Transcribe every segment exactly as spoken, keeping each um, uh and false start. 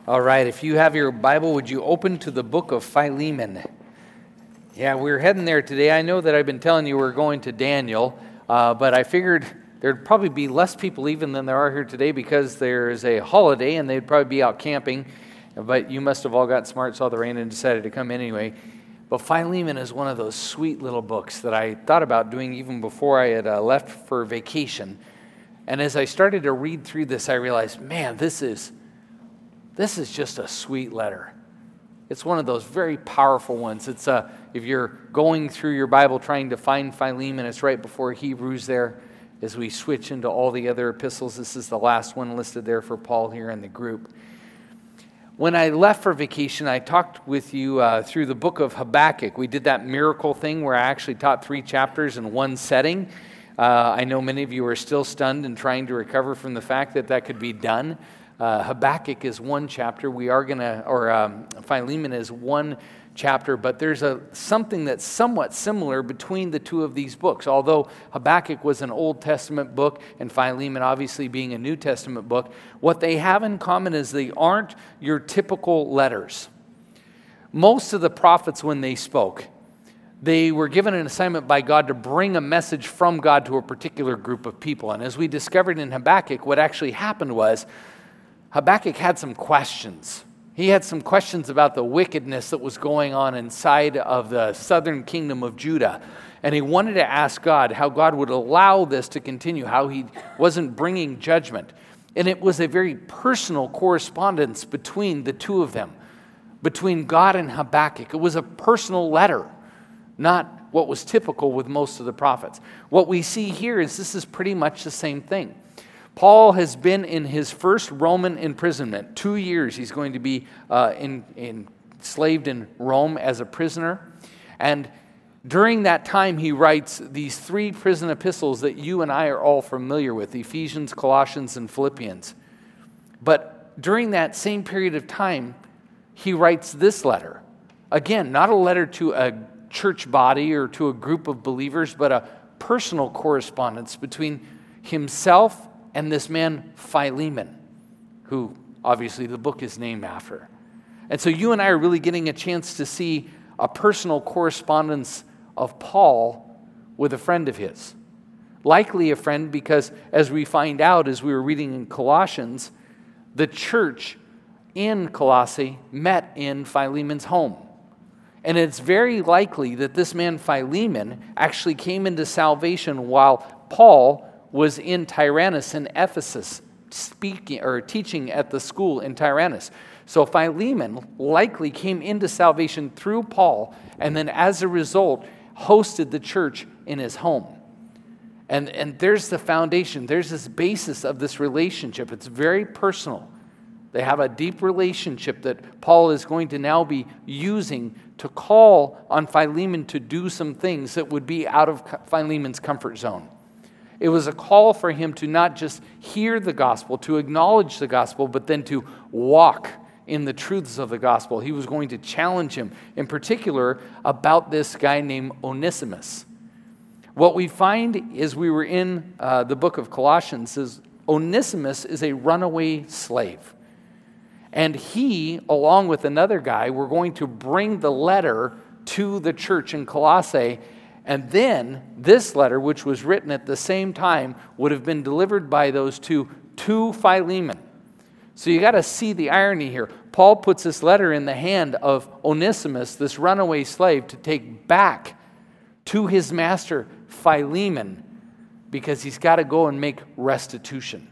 All right, if you have your Bible, would you open to the book of Philemon? Yeah, we're heading there today. I know that I've been telling you we're going to Daniel, uh, but I figured there'd probably be less people even than there are here today because there's a holiday and they'd probably be out camping. But you must have all got smart, saw the rain, and decided to come anyway. But Philemon is one of those sweet little books that I thought about doing even before I had uh, left for vacation. And as I started to read through this, I realized, man, this is this is just a sweet letter. It's one of those very powerful ones. It's uh, if you're going through your Bible trying to find Philemon, it's right before Hebrews there. As we switch into all the other epistles, this is the last one listed there for Paul here in the group. When I left for vacation, I talked with you uh, through the book of Habakkuk. We did that miracle thing where I actually taught three chapters in one setting. Uh, I know many of you are still stunned and trying to recover from the fact that that could be done. Uh, Habakkuk is one chapter. We are going to, or um, Philemon is one chapter, but there's a something that's somewhat similar between the two of these books. Although Habakkuk was an Old Testament book and Philemon obviously being a New Testament book, what they have in common is they aren't your typical letters. Most of the prophets, when they spoke, they were given an assignment by God to bring a message from God to a particular group of people. And as we discovered in Habakkuk, what actually happened was Habakkuk had some questions. He had some questions about the wickedness that was going on inside of the southern kingdom of Judah. And he wanted to ask God how God would allow this to continue, how he wasn't bringing judgment. And it was a very personal correspondence between the two of them, between God and Habakkuk. It was a personal letter, not what was typical with most of the prophets. What we see here is this is pretty much the same thing. Paul has been in his first Roman imprisonment. Two years he's going to be uh, in, enslaved in Rome as a prisoner. And during that time he writes these three prison epistles that you and I are all familiar with, Ephesians, Colossians, and Philippians. But during that same period of time, he writes this letter. Again, not a letter to a church body or to a group of believers, but a personal correspondence between himself and this man Philemon, who obviously the book is named after. And so you and I are really getting a chance to see a personal correspondence of Paul with a friend of his. Likely a friend because, as we find out as we were reading in Colossians, the church in Colossae met in Philemon's home. And it's very likely that this man Philemon actually came into salvation while Paul was in Tyrannus in Ephesus, speaking or teaching at the school in Tyrannus. So Philemon likely came into salvation through Paul, and then as a result, hosted the church in his home. And, and there's the foundation. There's this basis of this relationship. It's very personal. They have a deep relationship that Paul is going to now be using to call on Philemon to do some things that would be out of Philemon's comfort zone. It was a call for him to not just hear the gospel, to acknowledge the gospel, but then to walk in the truths of the gospel. He was going to challenge him, in particular, about this guy named Onesimus. What we find as we were in uh, the book of Colossians is Onesimus is a runaway slave. And he, along with another guy, were going to bring the letter to the church in Colossae. And then this letter, which was written at the same time, would have been delivered by those two to Philemon. So you got to see the irony here. Paul puts this letter in the hand of Onesimus, this runaway slave, to take back to his master Philemon because he's got to go and make restitution.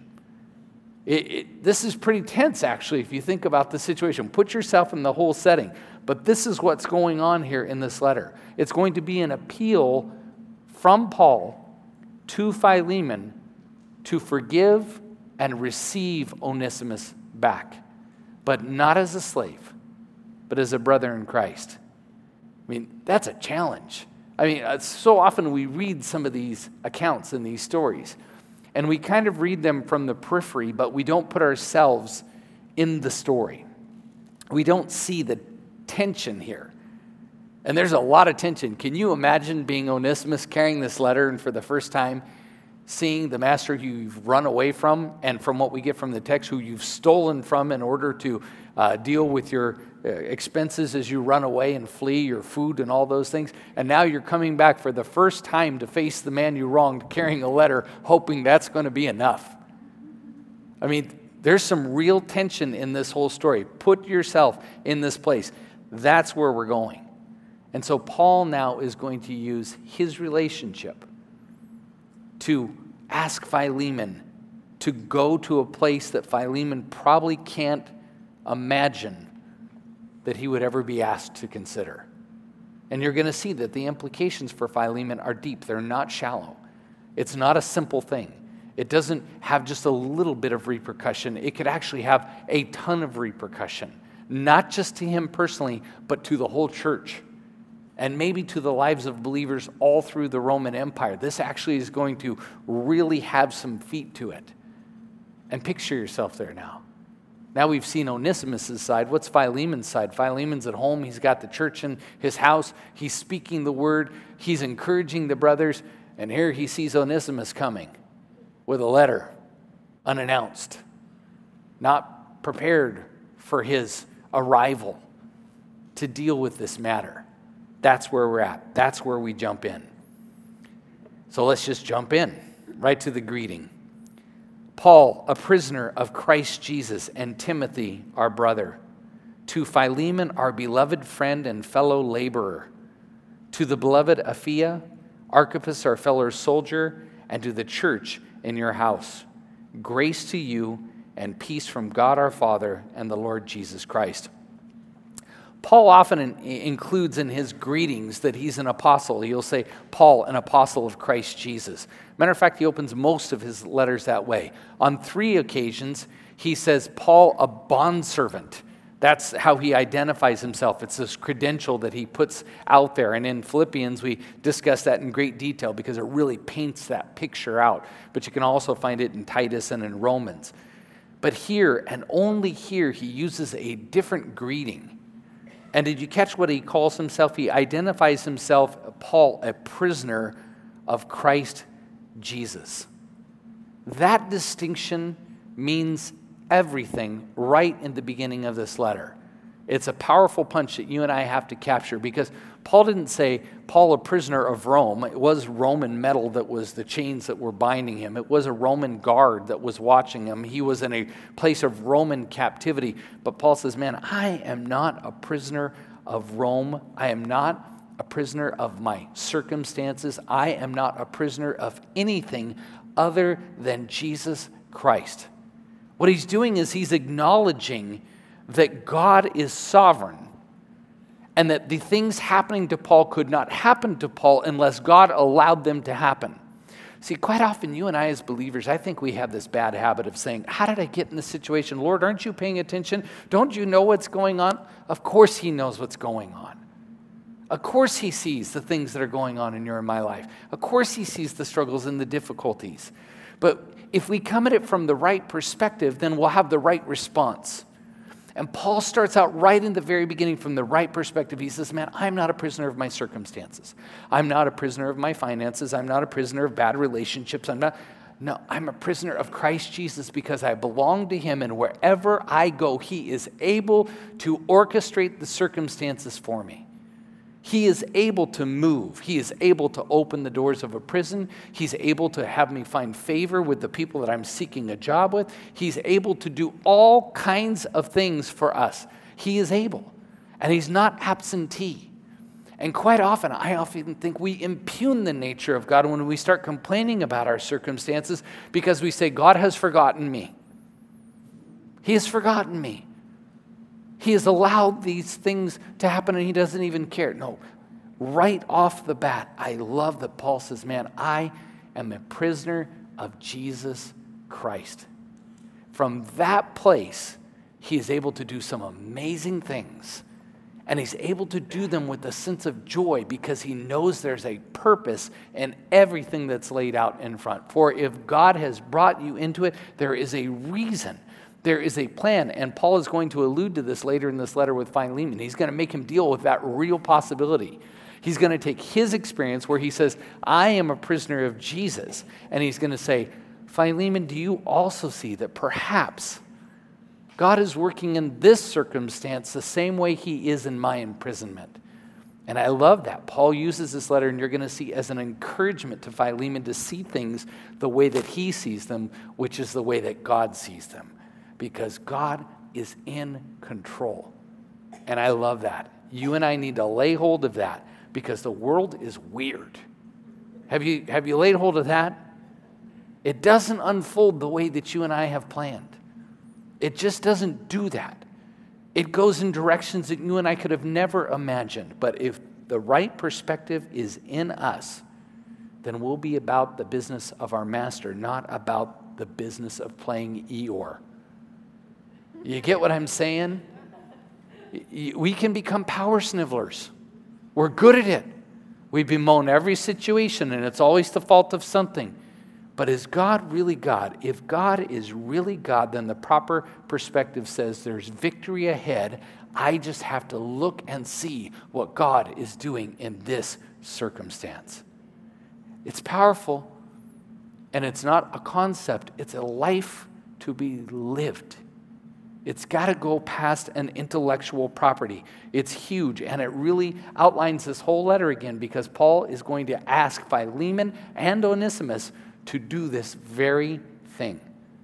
It, it, this is pretty tense, actually, if you think about the situation. Put yourself in the whole setting. But this is what's going on here in this letter. It's going to be an appeal from Paul to Philemon to forgive and receive Onesimus back, but not as a slave, but as a brother in Christ. I mean, that's a challenge. I mean, so often we read some of these accounts and these stories, and we kind of read them from the periphery, but we don't put ourselves in the story. We don't see the tension here. And there's a lot of tension. Can you imagine being Onesimus carrying this letter and for the first time seeing the master who you've run away from, and from what we get from the text, who you've stolen from in order to uh, deal with your uh, expenses as you run away and flee, your food and all those things. And now you're coming back for the first time to face the man you wronged, carrying a letter, hoping that's going to be enough. I mean, there's some real tension in this whole story. Put yourself in this place. That's where we're going. And so Paul now is going to use his relationship to ask Philemon to go to a place that Philemon probably can't imagine that he would ever be asked to consider. And you're going to see that the implications for Philemon are deep. They're not shallow. It's not a simple thing. It doesn't have just a little bit of repercussion. It could actually have a ton of repercussion, not just to him personally, but to the whole church, and maybe to the lives of believers all through the Roman Empire. This actually is going to really have some feet to it. And picture yourself there now. Now we've seen Onesimus' side. What's Philemon's side? Philemon's at home. He's got the church in his house. He's speaking the word. He's encouraging the brothers. And here he sees Onesimus coming with a letter, unannounced, not prepared for his arrival to deal with this matter. That's where we're at. That's where we jump in. So let's just jump in, right to the greeting. Paul, a prisoner of Christ Jesus, and Timothy, our brother, to Philemon, our beloved friend and fellow laborer, to the beloved Apphia, Archippus, our fellow soldier, and to the church in your house. Grace to you and peace from God our Father and the Lord Jesus Christ. Paul often in, includes in his greetings that he's an apostle. He'll say, Paul, an apostle of Christ Jesus. Matter of fact, he opens most of his letters that way. On three occasions, he says, Paul, a bondservant. That's how he identifies himself. It's this credential that he puts out there. And in Philippians, we discuss that in great detail because it really paints that picture out. But you can also find it in Titus and in Romans. But here, and only here, he uses a different greeting. And did you catch what he calls himself? He identifies himself, Paul, a prisoner of Christ Jesus. That distinction means everything right in the beginning of this letter. It's a powerful punch that you and I have to capture, because Paul didn't say, Paul, a prisoner of Rome. It was Roman metal that was the chains that were binding him. It was a Roman guard that was watching him. He was in a place of Roman captivity. But Paul says, man, I am not a prisoner of Rome. I am not a prisoner of my circumstances. I am not a prisoner of anything other than Jesus Christ. What he's doing is he's acknowledging that God is sovereign, and that the things happening to Paul could not happen to Paul unless God allowed them to happen. See, quite often you and I as believers, I think we have this bad habit of saying, how did I get in this situation? Lord, aren't you paying attention? Don't you know what's going on? Of course he knows what's going on. Of course he sees the things that are going on in your and my life. Of course he sees the struggles and the difficulties. But if we come at it from the right perspective, then we'll have the right response. And Paul starts out right in the very beginning from the right perspective. He says, man, I'm not a prisoner of my circumstances. I'm not a prisoner of my finances. I'm not a prisoner of bad relationships. I'm not, no, I'm a prisoner of Christ Jesus because I belong to him, and wherever I go, he is able to orchestrate the circumstances for me. He is able to move. He is able to open the doors of a prison. He's able to have me find favor with the people that I'm seeking a job with. He's able to do all kinds of things for us. He is able. And he's not absentee. And quite often, I often think we impugn the nature of God when we start complaining about our circumstances, because we say, God has forgotten me. He has forgotten me. He has allowed these things to happen and he doesn't even care. No, right off the bat, I love that Paul says, man, I am a prisoner of Jesus Christ. From that place, he is able to do some amazing things. And he's able to do them with a sense of joy because he knows there's a purpose in everything that's laid out in front. For if God has brought you into it, there is a reason. There is a plan, and Paul is going to allude to this later in this letter with Philemon. He's going to make him deal with that real possibility. He's going to take his experience where he says, I am a prisoner of Jesus. And he's going to say, Philemon, do you also see that perhaps God is working in this circumstance the same way he is in my imprisonment? And I love that. Paul uses this letter, and you're going to see, as an encouragement to Philemon to see things the way that he sees them, which is the way that God sees them. Because God is in control. And I love that. You and I need to lay hold of that, because the world is weird. Have you, have you laid hold of that? It doesn't unfold the way that you and I have planned. It just doesn't do that. It goes in directions that you and I could have never imagined. But if the right perspective is in us, then we'll be about the business of our master, not about the business of playing Eeyore. You get what I'm saying? We can become power snivellers. We're good at it. We bemoan every situation, and it's always the fault of something. But is God really God? If God is really God, then the proper perspective says there's victory ahead. I just have to look and see what God is doing in this circumstance. It's powerful, and it's not a concept. It's a life to be lived. It's got to go past an intellectual property. It's huge, and it really outlines this whole letter again, because Paul is going to ask Philemon and Onesimus to do this very thing,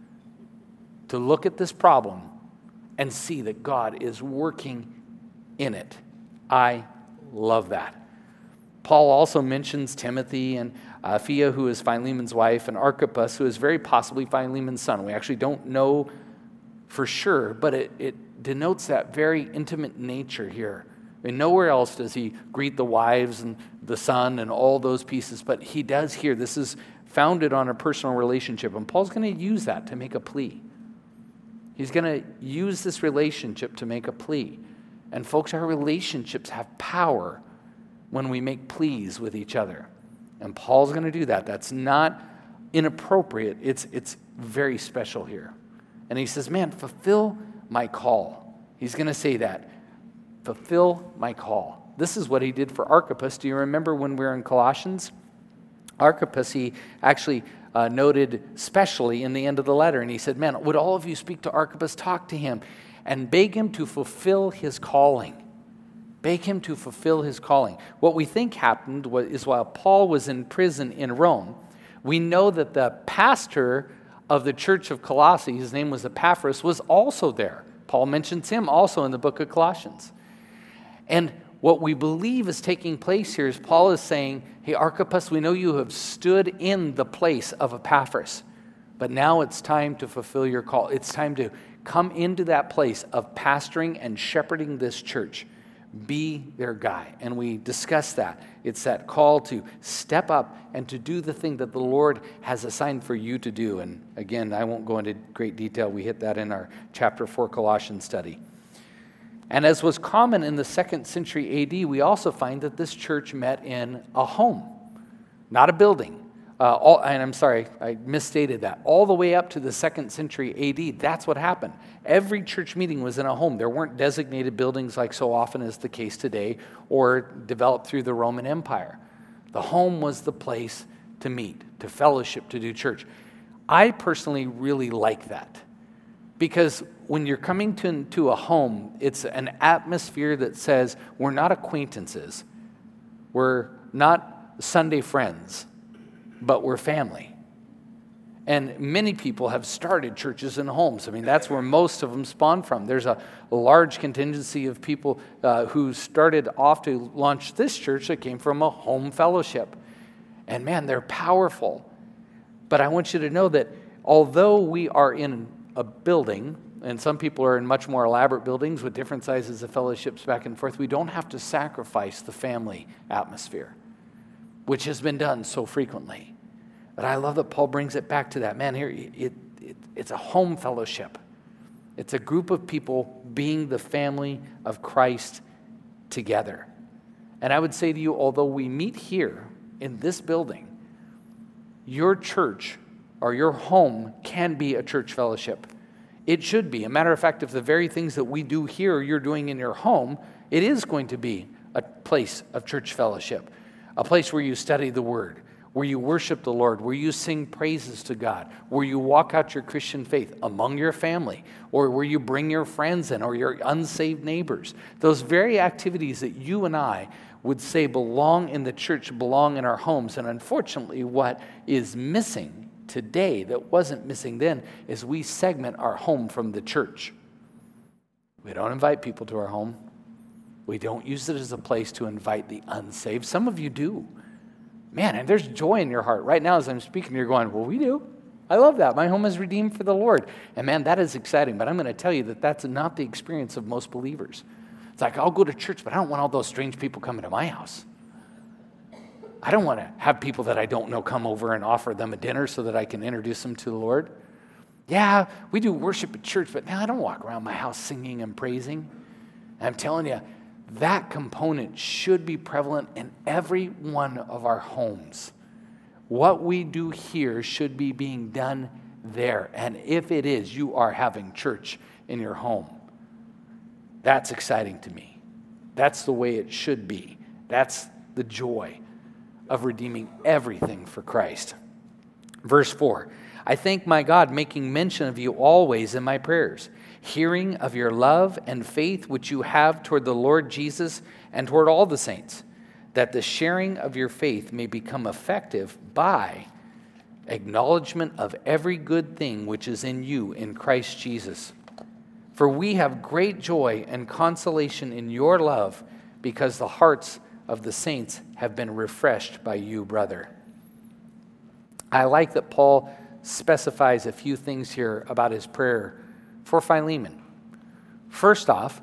to look at this problem and see that God is working in it. I love that. Paul also mentions Timothy and uh, Phia, who is Philemon's wife, and Archippus, who is very possibly Philemon's son. We actually don't know for sure, but it, it denotes that very intimate nature here. And nowhere else does he greet the wives and the son and all those pieces, but he does here. This is founded on a personal relationship, and Paul's going to use that to make a plea. He's going to use this relationship to make a plea. And folks, our relationships have power when we make pleas with each other. And Paul's going to do that. That's not inappropriate. It's, it's very special here. And he says, man, fulfill my call. He's going to say that. Fulfill my call. This is what he did for Archippus. Do you remember when we were in Colossians? Archippus, he actually uh, noted specially in the end of the letter. And he said, man, would all of you speak to Archippus, talk to him, and beg him to fulfill his calling. Beg him to fulfill his calling. What we think happened was, is while Paul was in prison in Rome, we know that the pastor of the church of Colossae, his name was Epaphras, was also there. Paul mentions him also in the book of Colossians. And what we believe is taking place here is Paul is saying, hey, Archippus, we know you have stood in the place of Epaphras, but now it's time to fulfill your call. It's time to come into that place of pastoring and shepherding this church. Be their guy. And we discuss that. It's that call to step up and to do the thing that the Lord has assigned for you to do. And again, I won't go into great detail. We hit that in our chapter four Colossians study. And as was common in the second century A D, we also find that this church met in a home, not a building. Uh, all, and I'm sorry, I misstated that. All the way up to the second century A D, that's what happened. Every church meeting was in a home. There weren't designated buildings like so often is the case today, or developed through the Roman Empire. The home was the place to meet, to fellowship, to do church. I personally really like that, because when you're coming to, to a home, it's an atmosphere that says we're not acquaintances, we're not Sunday friends, but we're family. And many people have started churches in homes. I mean, that's where most of them spawn from. There's a large contingency of people uh, who started off to launch this church that came from a home fellowship. And man, they're powerful. But I want you to know that although we are in a building, and some people are in much more elaborate buildings with different sizes of fellowships back and forth, we don't have to sacrifice the family atmosphere, which has been done so frequently. But I love that Paul brings it back to that. Man, here, it, it, it's a home fellowship. It's a group of people being the family of Christ together. And I would say to you, although we meet here in this building, your church or your home can be a church fellowship. It should be. A matter of fact, if the very things that we do here you're doing in your home, it is going to be a a place of church fellowship, a place where you study the Word, where you worship the Lord, where you sing praises to God, where you walk out your Christian faith among your family, or where you bring your friends in or your unsaved neighbors. Those very activities that you and I would say belong in the church, belong in our homes. And unfortunately, what is missing today that wasn't missing then is we segment our home from the church. We don't invite people to our home. We don't use it as a place to invite the unsaved. Some of you do. Man, and there's joy in your heart. Right now as I'm speaking, you're going, well, we do. I love that. My home is redeemed for the Lord. And man, that is exciting. But I'm going to tell you that that's not the experience of most believers. It's like, I'll go to church, but I don't want all those strange people coming to my house. I don't want to have people that I don't know come over and offer them a dinner so that I can introduce them to the Lord. Yeah, we do worship at church, but now I don't walk around my house singing and praising. And I'm telling you, that component should be prevalent in every one of our homes. What we do here should be being done there. And if it is, you are having church in your home. That's exciting to me. That's the way it should be. That's the joy of redeeming everything for Christ. Verse four, I thank my God, making mention of you always in my prayers, hearing of your love and faith which you have toward the Lord Jesus and toward all the saints, that the sharing of your faith may become effective by acknowledgement of every good thing which is in you in Christ Jesus. For we have great joy and consolation in your love, because the hearts of the saints have been refreshed by you, brother. I like that Paul specifies a few things here about his prayer for Philemon. First off,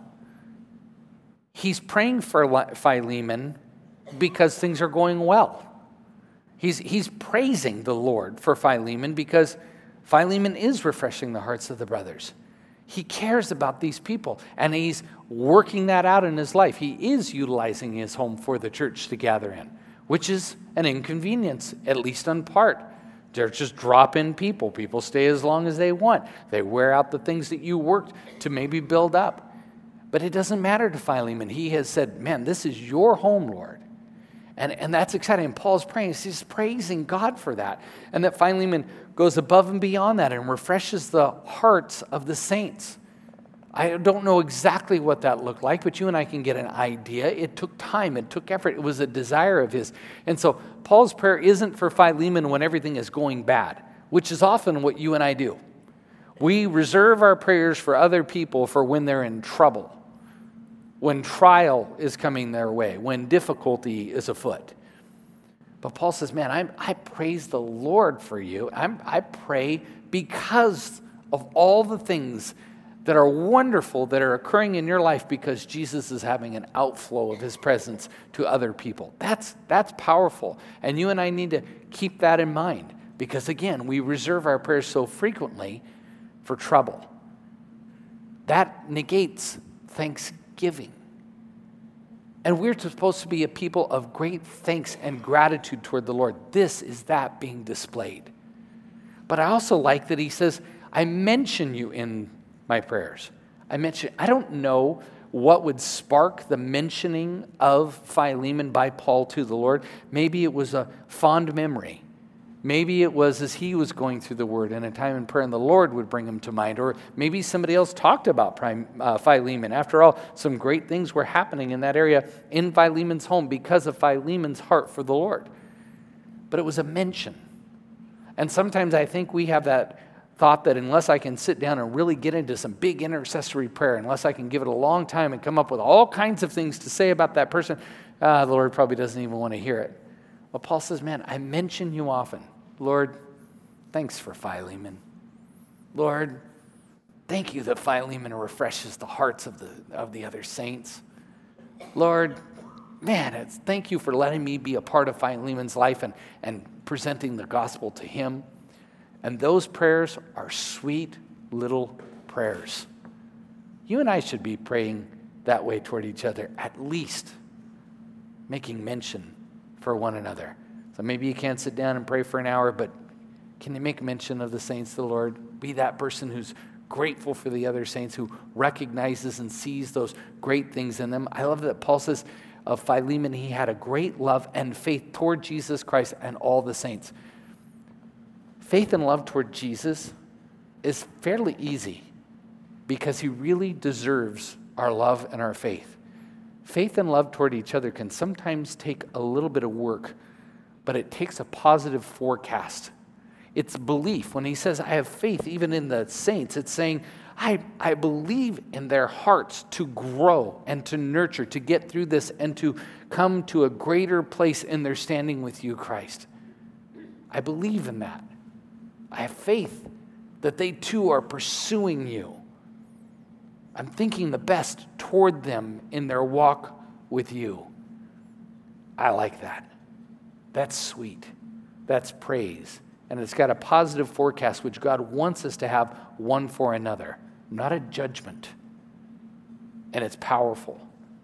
he's praying for Philemon because things are going well. He's, he's praising the Lord for Philemon because Philemon is refreshing the hearts of the brothers. He cares about these people, and he's working that out in his life. He is utilizing his home for the church to gather in, which is an inconvenience, at least in part. They're just drop-in people. People stay as long as they want. They wear out the things that you worked to maybe build up. But it doesn't matter to Philemon. He has said, man, this is your home, Lord. And, and that's exciting. And Paul's praying. He's praising God for that. And that Philemon goes above and beyond that and refreshes the hearts of the saints. I don't know exactly what that looked like, but you and I can get an idea. It took time. It took effort. It was a desire of his. And so Paul's prayer isn't for Philemon when everything is going bad, which is often what you and I do. We reserve our prayers for other people for when they're in trouble, when trial is coming their way, when difficulty is afoot. But Paul says, man, I, I praise the Lord for you. I'm, I pray because of all the things that are wonderful that are occurring in your life because Jesus is having an outflow of his presence to other people. That's, that's powerful. And you and I need to keep that in mind because, again, we reserve our prayers so frequently for trouble. That negates thanksgiving. And we're supposed to be a people of great thanks and gratitude toward the Lord. This is that being displayed. But I also like that he says, I mention you in my prayers. I mention, I don't know what would spark the mentioning of Philemon by Paul to the Lord. Maybe it was a fond memory. Maybe it was as he was going through the Word in a time in prayer and the Lord would bring him to mind. Or maybe somebody else talked about uh, Philemon. After all, some great things were happening in that area in Philemon's home because of Philemon's heart for the Lord. But it was a mention. And sometimes I think we have that thought that unless I can sit down and really get into some big intercessory prayer, unless I can give it a long time and come up with all kinds of things to say about that person, uh, the Lord probably doesn't even want to hear it. Well, Paul says, man, I mention you often. Lord, thanks for Philemon. Lord, thank you that Philemon refreshes the hearts of the of the other saints. Lord, man, it's, thank you for letting me be a part of Philemon's life and, and presenting the gospel to him. And those prayers are sweet little prayers. You and I should be praying that way toward each other, at least making mention for one another. So maybe you can't sit down and pray for an hour, but can you make mention of the saints of the Lord? Be that person who's grateful for the other saints, who recognizes and sees those great things in them. I love that Paul says, of Philemon, he had a great love and faith toward Jesus Christ and all the saints. Faith and love toward Jesus is fairly easy because he really deserves our love and our faith. Faith and love toward each other can sometimes take a little bit of work, but it takes a positive forecast. It's belief. When he says, I have faith even in the saints, it's saying, I, I believe in their hearts to grow and to nurture, to get through this and to come to a greater place in their standing with you, Christ. I believe in that. I have faith that they too are pursuing you. I'm thinking the best toward them in their walk with you. I like that. That's sweet. That's praise. And it's got a positive forecast, which God wants us to have one for another, not a judgment. And it's powerful.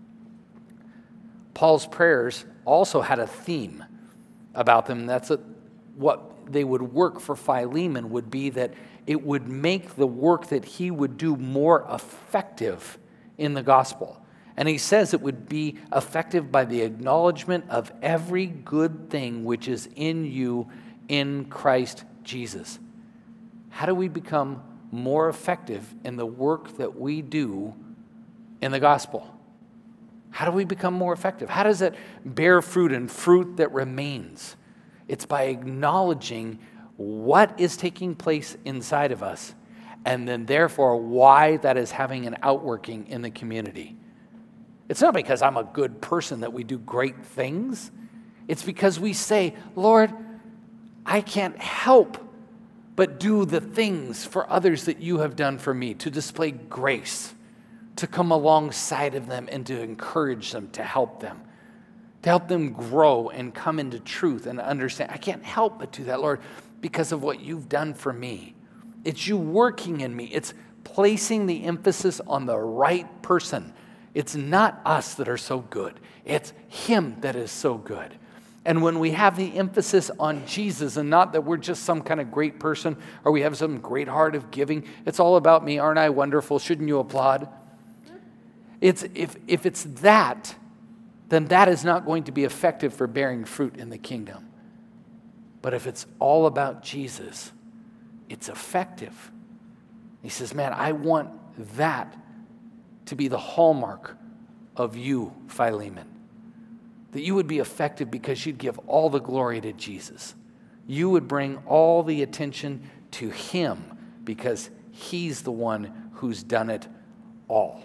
Paul's prayers also had a theme about them. That's a, what they would work for Philemon would be that it would make the work that he would do more effective in the gospel. And he says it would be effective by the acknowledgement of every good thing which is in you in Christ Jesus. How do we become more effective in the work that we do in the gospel? How do we become more effective? How does it bear fruit and fruit that remains? It's by acknowledging what is taking place inside of us, and then therefore why that is having an outworking in the community. It's not because I'm a good person that we do great things. It's because we say, Lord, I can't help but do the things for others that you have done for me, to display grace, to come alongside of them and to encourage them, to help them, to help them grow and come into truth and understand. I can't help but do that, Lord, because of what you've done for me. It's you working in me. It's placing the emphasis on the right person. It's not us that are so good. It's him that is so good. And when we have the emphasis on Jesus and not that we're just some kind of great person or we have some great heart of giving, it's all about me. Aren't I wonderful? Shouldn't you applaud? It's if, if it's that, then that is not going to be effective for bearing fruit in the kingdom. But if it's all about Jesus, it's effective. He says, man, I want that to be the hallmark of you, Philemon. That you would be effective because you'd give all the glory to Jesus. You would bring all the attention to him because he's the one who's done it all.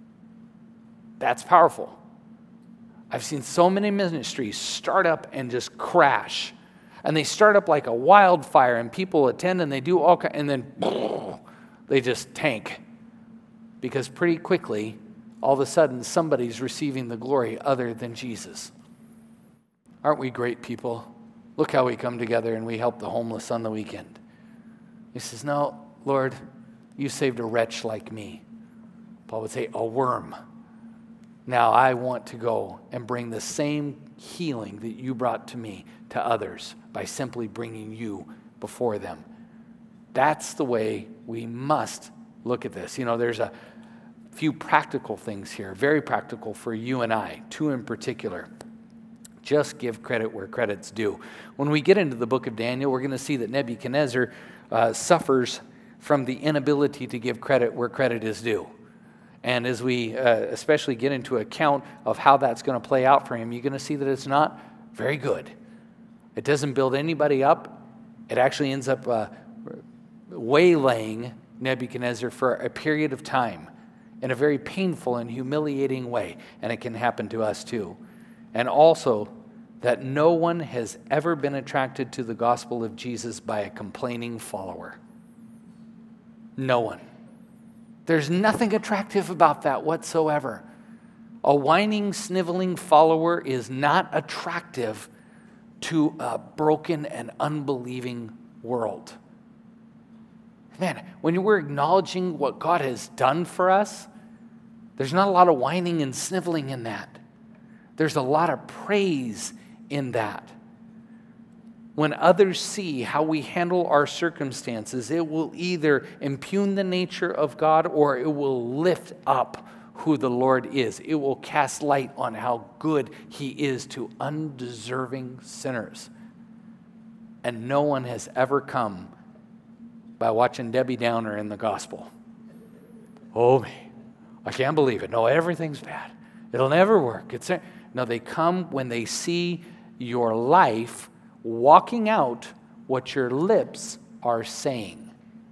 That's powerful. I've seen so many ministries start up and just crash. And they start up like a wildfire, and people attend, and they do all kinds, and then they just tank. Because pretty quickly, all of a sudden, somebody's receiving the glory other than Jesus. Aren't we great people? Look how we come together and we help the homeless on the weekend. He says, no, Lord, you saved a wretch like me. Paul would say, a worm. Now I want to go and bring the same healing that you brought to me to others by simply bringing you before them. That's the way we must look at this. You know, there's a few practical things here, very practical for you and I, two in particular. Just give credit where credit's due. When we get into the book of Daniel, we're going to see that Nebuchadnezzar uh, suffers from the inability to give credit where credit is due. And as we uh, especially get into account of how that's going to play out for him, you're going to see that it's not very good. It doesn't build anybody up. It actually ends up uh, waylaying Nebuchadnezzar for a period of time in a very painful and humiliating way. And it can happen to us too. And also that no one has ever been attracted to the gospel of Jesus by a complaining follower. No one. There's nothing attractive about that whatsoever. A whining, sniveling follower is not attractive to a broken and unbelieving world. Man, when we're acknowledging what God has done for us, there's not a lot of whining and sniveling in that. There's a lot of praise in that. When others see how we handle our circumstances, it will either impugn the nature of God or it will lift up who the Lord is. It will cast light on how good he is to undeserving sinners. And no one has ever come by watching Debbie Downer in the gospel. Oh, me, I can't believe it. No, everything's bad. It'll never work. It's a... No, they come when they see your life walking out what your lips are saying.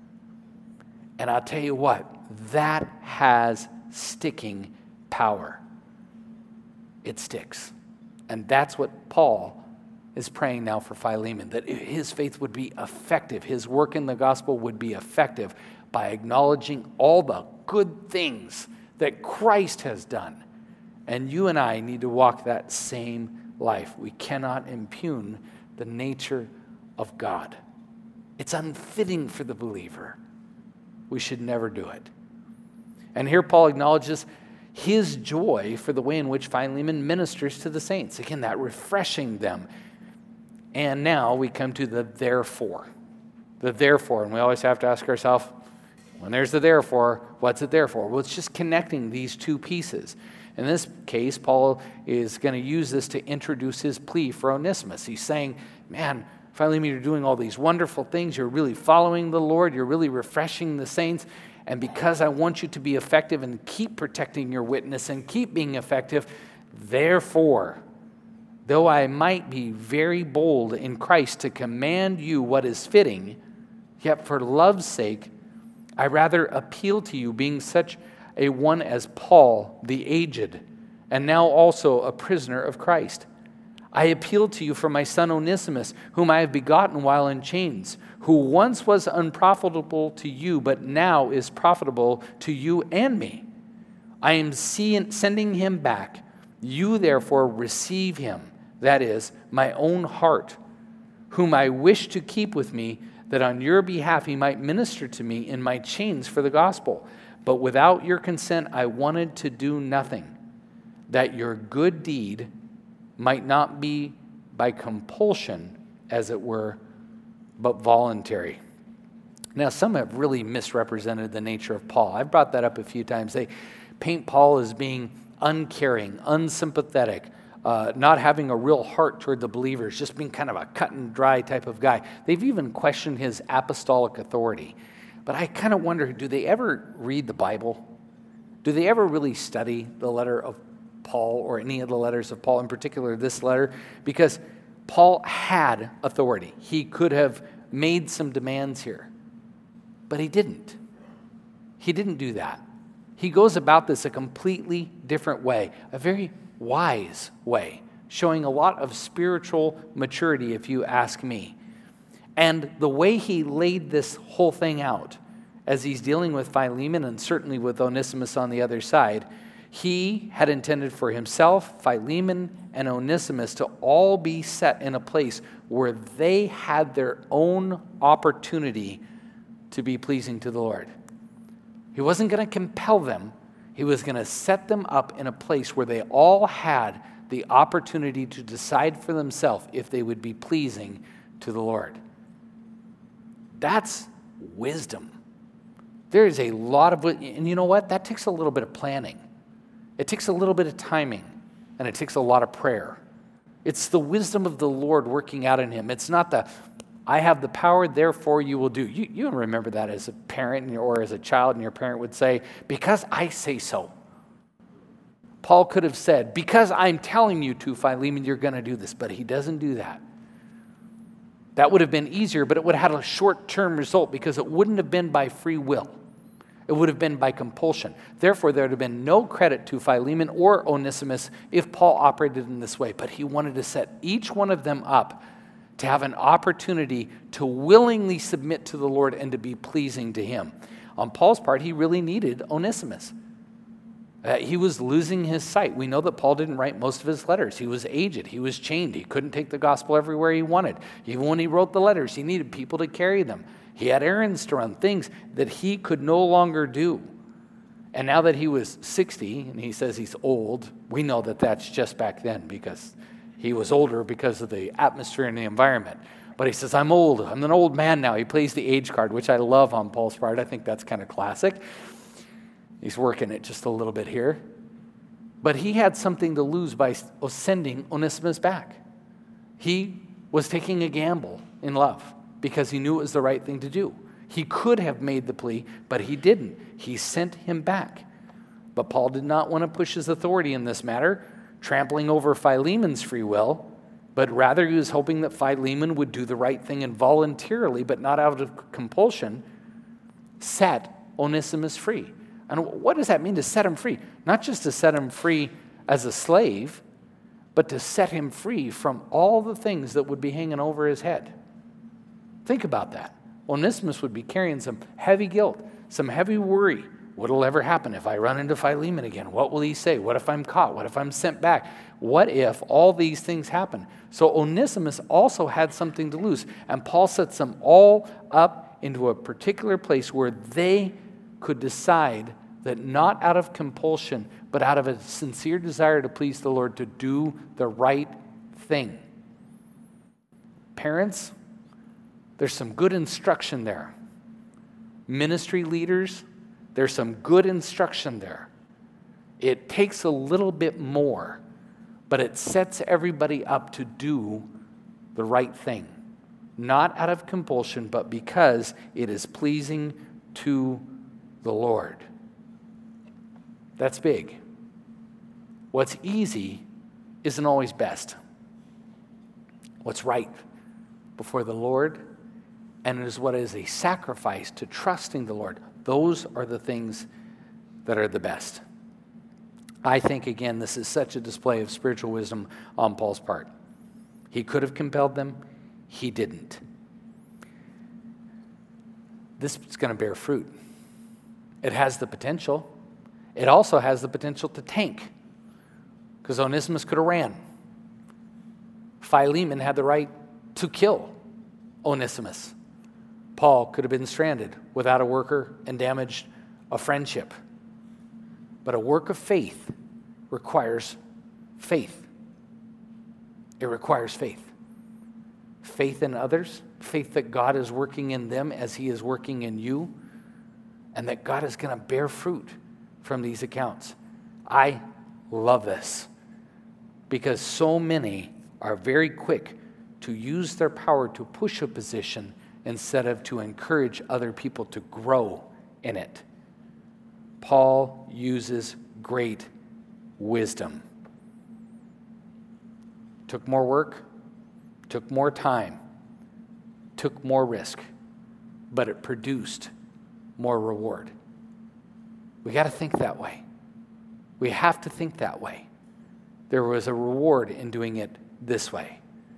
And I'll tell you what, that has sticking power. It sticks. And that's what Paul is praying now for Philemon, that his faith would be effective, his work in the gospel would be effective by acknowledging all the good things that Christ has done. And you and I need to walk that same life. We cannot impugn the nature of God. It's unfitting for the believer. We should never do it. And here Paul acknowledges his joy for the way in which Philemon ministers to the saints. Again, that refreshing them. And now we come to the therefore. The therefore. And we always have to ask ourselves, when there's the therefore, what's it there for? Well, it's just connecting these two pieces. In this case, Paul is going to use this to introduce his plea for Onesimus. He's saying, man, Philemon, you're doing all these wonderful things. You're really following the Lord. You're really refreshing the saints. And because I want you to be effective and keep protecting your witness and keep being effective, therefore, though I might be very bold in Christ to command you what is fitting, yet for love's sake, I rather appeal to you, being such a one as Paul, the aged, and now also a prisoner of Christ. I appeal to you for my son Onesimus, whom I have begotten while in chains, who once was unprofitable to you, but now is profitable to you and me. I am seeing, sending him back. You therefore receive him, that is, my own heart, whom I wish to keep with me, that on your behalf he might minister to me in my chains for the gospel. But without your consent I wanted to do nothing, that your good deed might not be by compulsion, as it were, but voluntary. Now, some have really misrepresented the nature of Paul. I've brought that up a few times. They paint Paul as being uncaring, unsympathetic, uh, not having a real heart toward the believers, just being kind of a cut and dry type of guy. They've even questioned his apostolic authority. But I kind of wonder, do they ever read the Bible? Do they ever really study the letter of Paul or any of the letters of Paul, in particular this letter? Because Paul had authority. He could have made some demands here, but he didn't. He didn't do that. He goes about this a completely different way, a very wise way, showing a lot of spiritual maturity, if you ask me. And the way he laid this whole thing out, as he's dealing with Philemon and certainly with Onesimus on the other side, he had intended for himself, Philemon, and Onesimus to all be set in a place where they had their own opportunity to be pleasing to the Lord. He wasn't going to compel them. He was going to set them up in a place where they all had the opportunity to decide for themselves if they would be pleasing to the Lord. That's wisdom. There is a lot of, and you know what? That takes a little bit of planning. It takes a little bit of timing, and it takes a lot of prayer. It's the wisdom of the Lord working out in him. It's not the, I have the power, therefore you will do. You, you remember that as a parent or as a child, and your parent would say, because I say so. Paul could have said, because I'm telling you to, Philemon, you're going to do this, but he doesn't do that. That would have been easier, but it would have had a short-term result because it wouldn't have been by free will. It would have been by compulsion. Therefore, there would have been no credit to Philemon or Onesimus if Paul operated in this way. But he wanted to set each one of them up to have an opportunity to willingly submit to the Lord and to be pleasing to him. On Paul's part, he really needed Onesimus. Uh, he was losing his sight. We know that Paul didn't write most of his letters. He was aged. He was chained. He couldn't take the gospel everywhere he wanted. Even when he wrote the letters, he needed people to carry them. He had errands to run, things that he could no longer do. And now that he was sixty, and he says he's old, we know that that's just back then because he was older because of the atmosphere and the environment. But he says, I'm old. I'm an old man now. He plays the age card, which I love on Paul's part. I think that's kind of classic. He's working it just a little bit here. But he had something to lose by sending Onesimus back. He was taking a gamble in love because he knew it was the right thing to do. He could have made the plea, but he didn't. He sent him back. But Paul did not want to push his authority in this matter, trampling over Philemon's free will, but rather he was hoping that Philemon would do the right thing and voluntarily, but not out of compulsion, set Onesimus free. And what does that mean, to set him free? Not just to set him free as a slave, but to set him free from all the things that would be hanging over his head. Think about that. Onesimus would be carrying some heavy guilt, some heavy worry. What'll ever happen if I run into Philemon again? What will he say? What if I'm caught? What if I'm sent back? What if all these things happen? So Onesimus also had something to lose. And Paul sets them all up into a particular place where they could decide that not out of compulsion, but out of a sincere desire to please the Lord, to do the right thing. Parents, there's some good instruction there. Ministry leaders, there's some good instruction there. It takes a little bit more, but it sets everybody up to do the right thing. Not out of compulsion, but because it is pleasing to the Lord. That's big. What's easy isn't always best. What's right before the Lord, and it is what is a sacrifice to trusting the Lord. Those are the things that are the best. I think, again, this is such a display of spiritual wisdom on Paul's part. He could have compelled them. He didn't. This is going to bear fruit. It has the potential. It also has the potential to tank, because Onesimus could have ran. Philemon had the right to kill Onesimus. Paul could have been stranded without a worker and damaged a friendship. But a work of faith requires faith. It requires faith. Faith in others, faith that God is working in them as he is working in you, and that God is going to bear fruit from these accounts. I love this because so many are very quick to use their power to push a position instead of to encourage other people to grow in it. Paul uses great wisdom. Took more work, took more time, took more risk, but it produced more reward. We got to think that way. We have to think that way. There was a reward in doing it this way.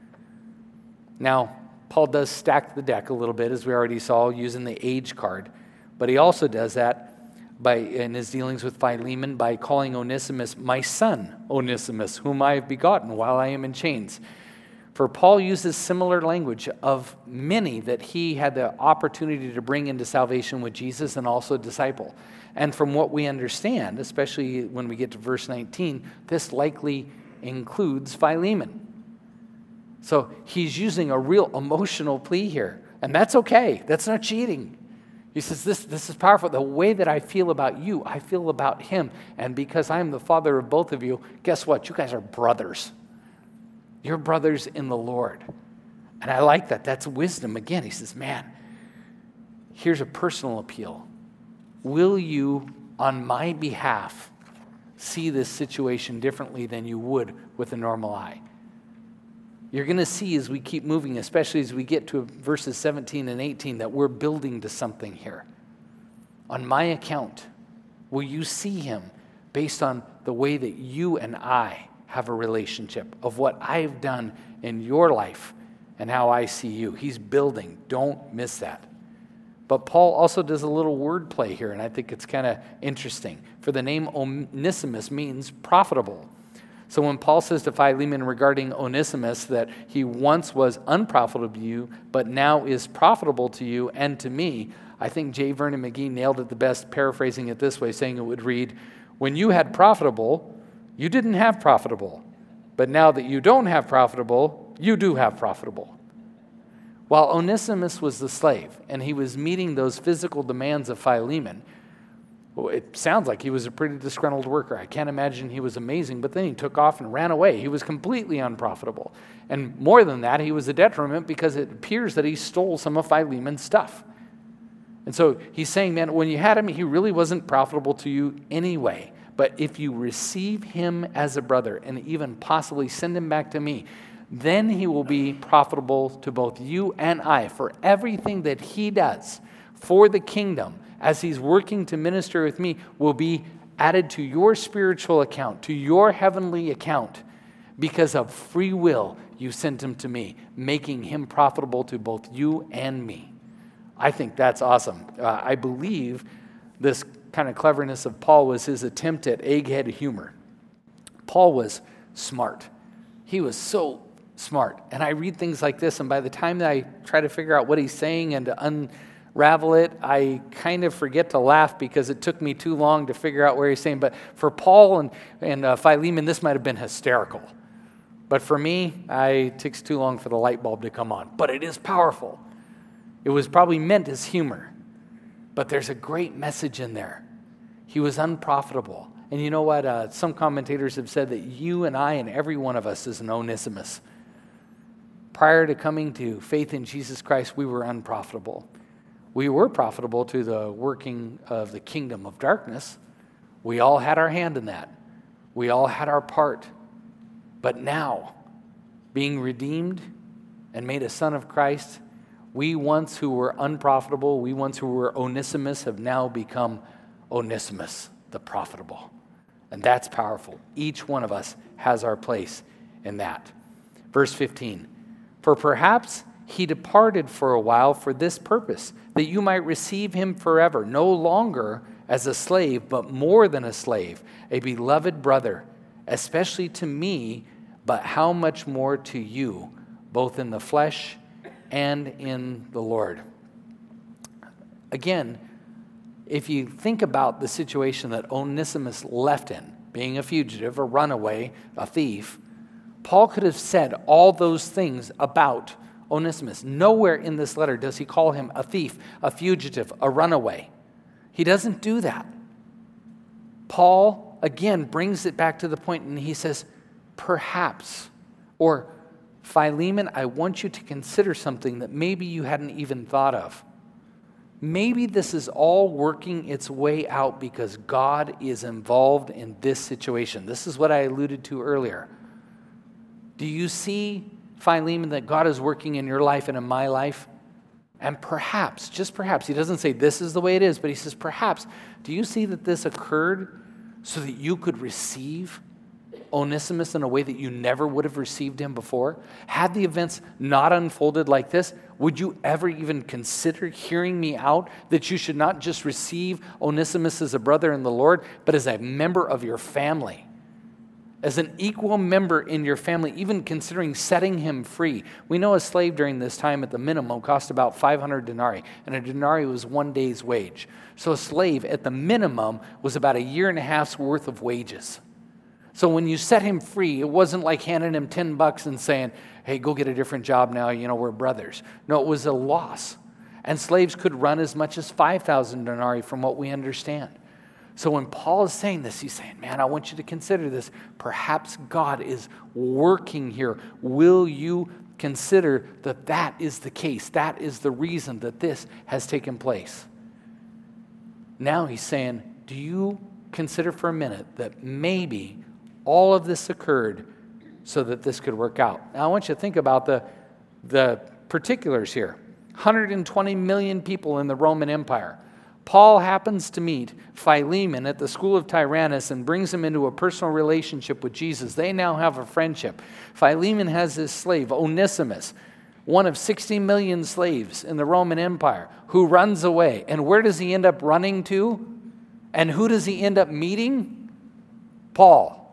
Now, Paul does stack the deck a little bit, as we already saw, using the age card. But he also does that by in his dealings with Philemon by calling Onesimus my son, Onesimus, whom I have begotten while I am in chains. For Paul uses similar language of many that he had the opportunity to bring into salvation with Jesus and also disciple. And from what we understand, especially when we get to verse nineteen, this likely includes Philemon. So he's using a real emotional plea here. And that's okay. That's not cheating. He says, this, this is powerful. The way that I feel about you, I feel about him. And because I'm the father of both of you, guess what? You guys are brothers. You're brothers in the Lord. And I like that. That's wisdom. Again, he says, man, here's a personal appeal. Will you, on my behalf, see this situation differently than you would with a normal eye? You're going to see as we keep moving, especially as we get to verses seventeen and eighteen, that we're building to something here. On my account, will you see him based on the way that you and I have a relationship, of what I've done in your life and how I see you? He's building. Don't miss that. But Paul also does a little wordplay here, and I think it's kind of interesting. For the name Onesimus means profitable. So when Paul says to Philemon regarding Onesimus that he once was unprofitable to you, but now is profitable to you and to me, I think J. Vernon McGee nailed it the best, paraphrasing it this way, saying it would read, when you had profitable, you didn't have profitable. But now that you don't have profitable, you do have profitable. While Onesimus was the slave, and he was meeting those physical demands of Philemon, Well, it sounds like he was a pretty disgruntled worker. I can't imagine he was amazing, but then he took off and ran away. He was completely unprofitable. And more than that, he was a detriment because it appears that he stole some of Philemon's stuff. And so he's saying, man, when you had him, he really wasn't profitable to you anyway. But if you receive him as a brother and even possibly send him back to me, then he will be profitable to both you and I for everything that he does for the kingdom as he's working to minister with me will be added to your spiritual account, to your heavenly account, because of free will you sent him to me, making him profitable to both you and me. I think that's awesome. Uh, I believe this kind of cleverness of Paul was his attempt at egghead humor. Paul was smart. He was so smart. And I read things like this, and by the time that I try to figure out what he's saying and to unravel it, I kind of forget to laugh because it took me too long to figure out where he's saying. But for Paul and, and uh, Philemon, this might have been hysterical. But for me, I, it takes too long for the light bulb to come on. But it is powerful. It was probably meant as humor. But there's a great message in there. He was unprofitable. And you know what? Uh, some commentators have said that you and I and every one of us is an Onesimus. Prior to coming to faith in Jesus Christ, we were unprofitable. We were profitable to the working of the kingdom of darkness. We all had our hand in that. We all had our part. But now, being redeemed and made a son of Christ, we once who were unprofitable, we once who were Onesimus, have now become Onesimus, the profitable. And that's powerful. Each one of us has our place in that. Verse fifteen, for perhaps he departed for a while for this purpose, that you might receive him forever, no longer as a slave, but more than a slave, a beloved brother, especially to me, but how much more to you, both in the flesh and in the Lord. Again, if you think about the situation that Onesimus left in, being a fugitive, a runaway, a thief, Paul could have said all those things about Onesimus. Nowhere in this letter does he call him a thief, a fugitive, a runaway. He doesn't do that. Paul, again, brings it back to the point, and he says, perhaps, or Philemon, I want you to consider something that maybe you hadn't even thought of. Maybe this is all working its way out because God is involved in this situation. This is what I alluded to earlier. Do you see, Philemon, that God is working in your life and in my life? And perhaps, just perhaps, he doesn't say this is the way it is, but he says perhaps, do you see that this occurred so that you could receive Onesimus in a way that you never would have received him before? Had the events not unfolded like this, would you ever even consider hearing me out that you should not just receive Onesimus as a brother in the Lord, but as a member of your family? As an equal member in your family, even considering setting him free. We know a slave during this time at the minimum cost about five hundred denarii, and a denarii was one day's wage. So a slave at the minimum was about a year and a half's worth of wages. So when you set him free, it wasn't like handing him ten bucks and saying, hey, go get a different job now, you know, we're brothers. No, it was a loss. And slaves could run as much as five thousand denarii from what we understand. So when Paul is saying this, he's saying, man, I want you to consider this. Perhaps God is working here. Will you consider that that is the case? That is the reason that this has taken place. Now he's saying, do you consider for a minute that maybe all of this occurred so that this could work out? Now I want you to think about the, the particulars here. one hundred twenty million people in the Roman Empire. Paul happens to meet Philemon at the school of Tyrannus and brings him into a personal relationship with Jesus. They now have a friendship. Philemon has his slave, Onesimus, one of sixty million slaves in the Roman Empire, who runs away. And where does he end up running to? And who does he end up meeting? Paul.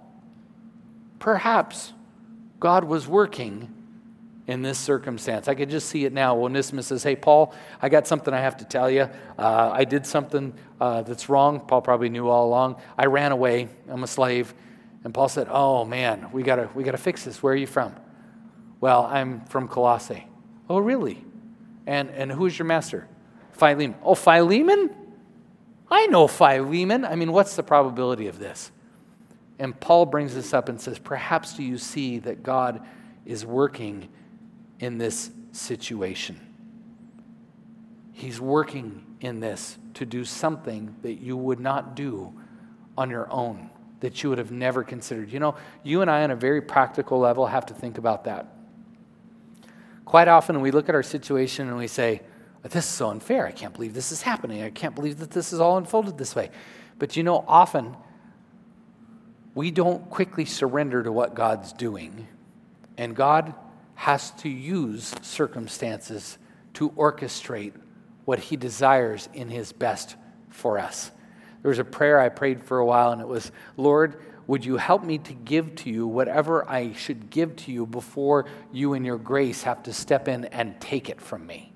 Perhaps God was working in this circumstance. I could just see it now. Onesimus says, hey, Paul, I got something I have to tell you. Uh, I did something uh, that's wrong. Paul probably knew all along. I ran away. I'm a slave. And Paul said, oh, man, we gotta we gotta fix this. Where are you from? Well, I'm from Colossae. Oh, really? And, and who's your master? Philemon. Oh, Philemon? I know Philemon. I mean, what's the probability of this? And Paul brings this up and says, perhaps do you see that God is working in this situation? He's working in this to do something that you would not do on your own, that you would have never considered. You know, you and I on a very practical level have to think about that. Quite often we look at our situation and we say, this is so unfair. I can't believe this is happening. I can't believe that this is all unfolded this way. But you know, often we don't quickly surrender to what God's doing. And God has to use circumstances to orchestrate what he desires in his best for us. There was a prayer I prayed for a while, and it was, Lord, would you help me to give to you whatever I should give to you before you in your grace have to step in and take it from me?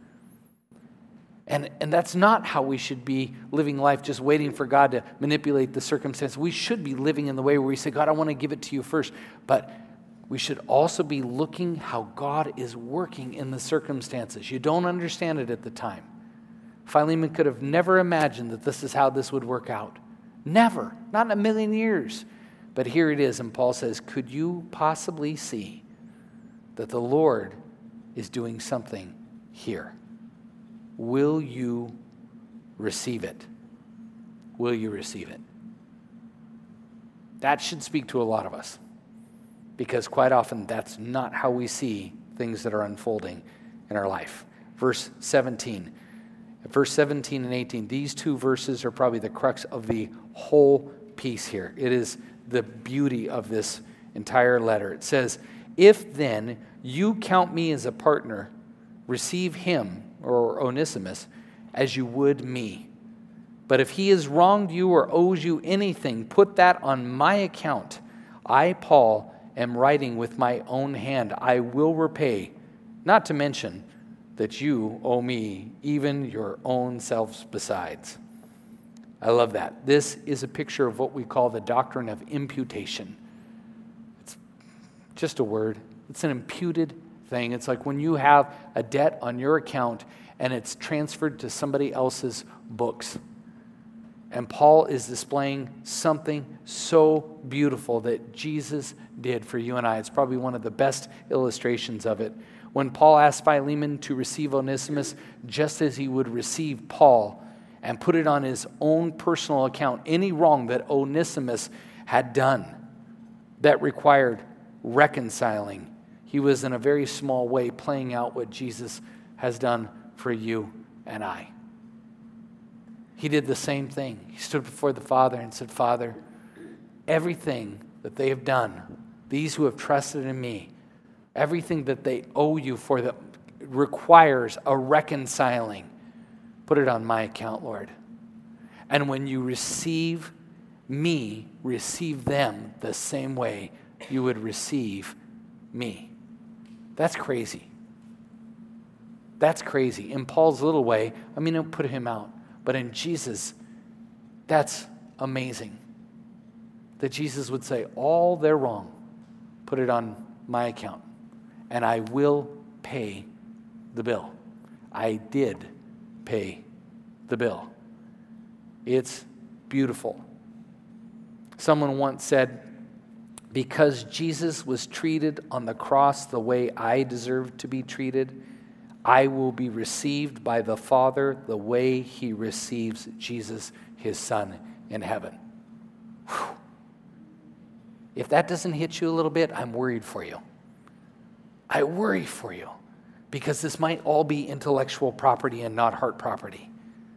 And, and that's not how we should be living life, just waiting for God to manipulate the circumstance. We should be living in the way where we say, God, I want to give it to you first. But we should also be looking how God is working in the circumstances. You don't understand it at the time. Philemon could have never imagined that this is how this would work out. Never. Not in a million years. But here it is, and Paul says, could you possibly see that the Lord is doing something here? Will you receive it? Will you receive it? That should speak to a lot of us, because quite often that's not how we see things that are unfolding in our life. Verse seventeen. Verse seventeen and eighteen, these two verses are probably the crux of the whole piece here. It is the beauty of this entire letter. It says, if then you count me as a partner, receive him, or Onesimus, as you would me. But if he has wronged you or owes you anything, put that on my account. I, Paul, am writing with my own hand. I will repay, not to mention that you owe me even your own selves besides. I love that. This is a picture of what we call the doctrine of imputation. It's just a word. It's an imputed thing. It's like when you have a debt on your account and it's transferred to somebody else's books. And Paul is displaying something so beautiful that Jesus did for you and I. It's probably one of the best illustrations of it. When Paul asked Philemon to receive Onesimus, just as he would receive Paul and put it on his own personal account, any wrong that Onesimus had done that required reconciling, he was in a very small way playing out what Jesus has done for you and I. He did the same thing. He stood before the Father and said, Father, everything that they have done, these who have trusted in me, everything that they owe you for that requires a reconciling, put it on my account, Lord. And when you receive me, receive them the same way you would receive me. That's crazy. That's crazy. In Paul's little way, I mean, don't put him out. But in Jesus, that's amazing. That Jesus would say, all they're wrong, put it on my account, and I will pay the bill. I did pay the bill. It's beautiful. Someone once said, because Jesus was treated on the cross the way I deserve to be treated, I will be received by the Father the way he receives Jesus, his Son, in heaven. Whew. If that doesn't hit you a little bit, I'm worried for you. I worry for you because this might all be intellectual property and not heart property.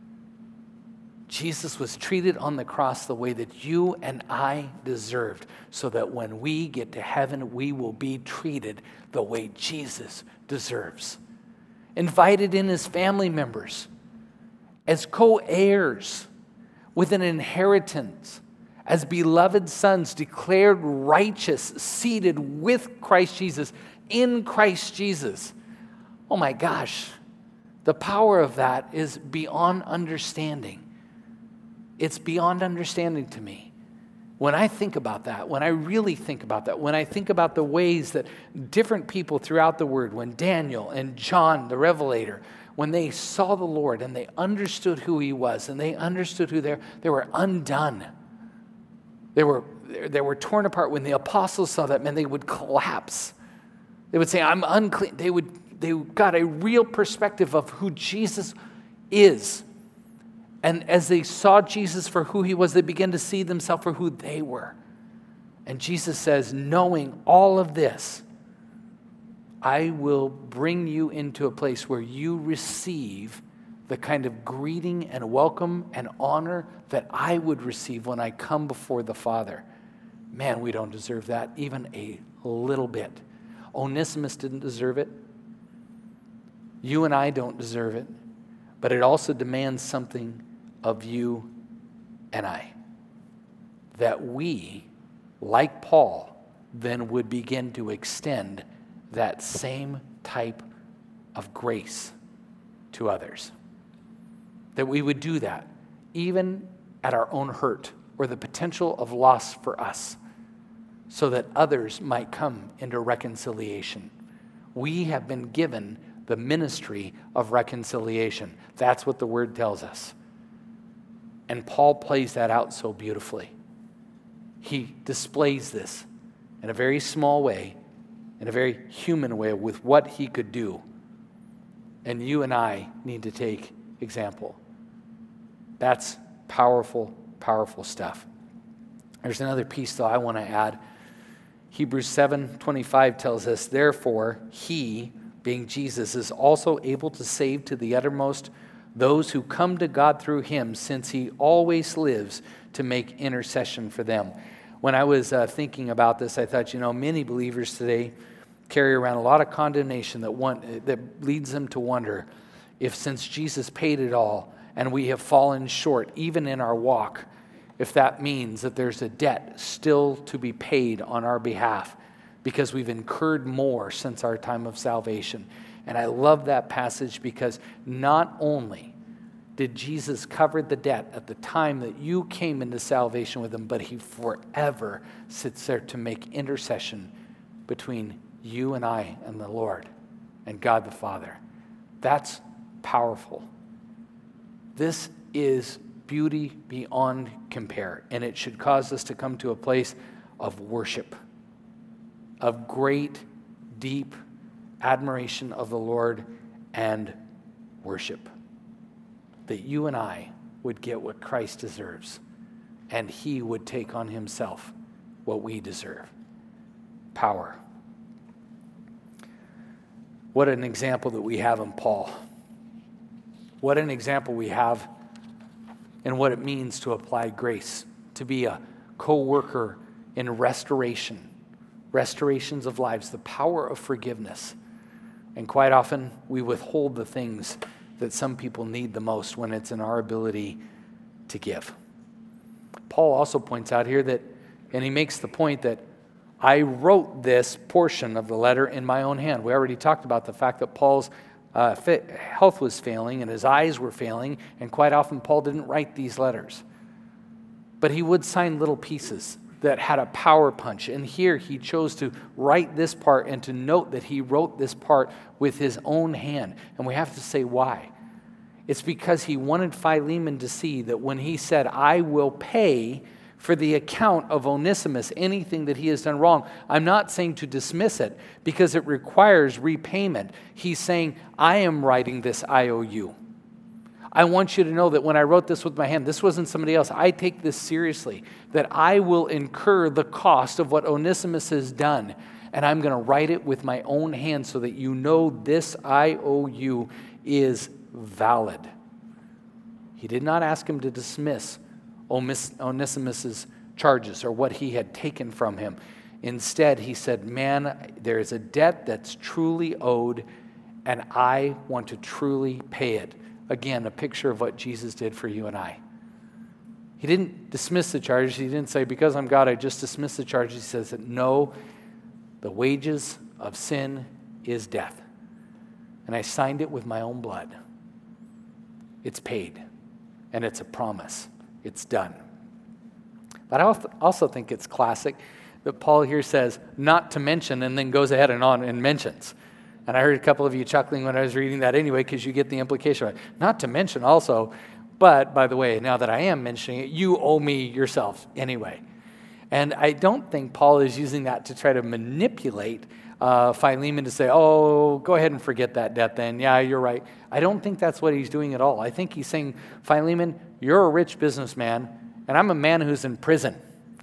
Jesus was treated on the cross the way that you and I deserved, so that when we get to heaven, we will be treated the way Jesus deserves. Invited in as family members, as co-heirs with an inheritance, as beloved sons, declared righteous, seated with Christ Jesus, in Christ Jesus. Oh my gosh, the power of that is beyond understanding. It's beyond understanding to me. When I think about that, when I really think about that, when I think about the ways that different people throughout the Word, when Daniel and John the Revelator, when they saw the Lord and they understood who he was and they understood who they were, they were undone. They were, they were torn apart. When the apostles saw that, man, they would collapse. They would say, I'm unclean. They would, they got a real perspective of who Jesus is. And as they saw Jesus for who he was, they began to see themselves for who they were. And Jesus says, knowing all of this, I will bring you into a place where you receive the kind of greeting and welcome and honor that I would receive when I come before the Father. Man, we don't deserve that even a little bit. Onesimus didn't deserve it. You and I don't deserve it. But it also demands something of you and I. That we, like Paul, then would begin to extend that same type of grace to others. That we would do that, even at our own hurt or the potential of loss for us, so that others might come into reconciliation. We have been given the ministry of reconciliation. That's what the word tells us. And Paul plays that out so beautifully. He displays this in a very small way, in a very human way, with what he could do. And you and I need to take example. That's powerful, powerful stuff. There's another piece, though, I want to add. Hebrews seven twenty-five tells us, therefore, he, being Jesus, is also able to save to the uttermost those who come to God through him, since he always lives to make intercession for them. When I was uh, thinking about this, I thought, you know, many believers today carry around a lot of condemnation that want, that leads them to wonder if, since Jesus paid it all and we have fallen short, even in our walk, if that means that there's a debt still to be paid on our behalf because we've incurred more since our time of salvation. And I love that passage because not only did Jesus cover the debt at the time that you came into salvation with him, but he forever sits there to make intercession between you and I and the Lord and God the Father. That's powerful. This is beauty beyond compare, and it should cause us to come to a place of worship, of great, deep admiration of the Lord and worship. That you and I would get what Christ deserves, and he would take on himself what we deserve. Power. What an example that we have in Paul. What an example we have in what it means to apply grace, to be a co-worker in restoration, restorations of lives, the power of forgiveness. And quite often, we withhold the things that some people need the most when it's in our ability to give. Paul also points out here that, and he makes the point that I wrote this portion of the letter in my own hand. We already talked about the fact that Paul's uh, health was failing and his eyes were failing, and quite often Paul didn't write these letters. But he would sign little pieces that had a power punch. And here he chose to write this part and to note that he wrote this part with his own hand. And we have to say why. It's because he wanted Philemon to see that when he said, I will pay for the account of Onesimus, anything that he has done wrong, I'm not saying to dismiss it because it requires repayment. He's saying, I am writing this I O U. I want you to know that when I wrote this with my hand, this wasn't somebody else. I take this seriously, that I will incur the cost of what Onesimus has done, and I'm going to write it with my own hand so that you know this I O U is valid. He did not ask him to dismiss Onesimus's charges or what he had taken from him. Instead, he said, man, there is a debt that's truly owed, and I want to truly pay it. Again, a picture of what Jesus did for you and I. He didn't dismiss the charges. He didn't say, because I'm God, I just dismiss the charges. He says that no, the wages of sin is death. And I signed it with my own blood. It's paid. And it's a promise. It's done. But I also think it's classic that Paul here says, not to mention, and then goes ahead and on and mentions. And I heard a couple of you chuckling when I was reading that anyway, because you get the implication of it. Not to mention also, but by the way, now that I am mentioning it, you owe me yourself anyway. And I don't think Paul is using that to try to manipulate uh, Philemon to say, oh, go ahead and forget that debt then. Yeah, you're right. I don't think that's what he's doing at all. I think he's saying, Philemon, you're a rich businessman, and I'm a man who's in prison.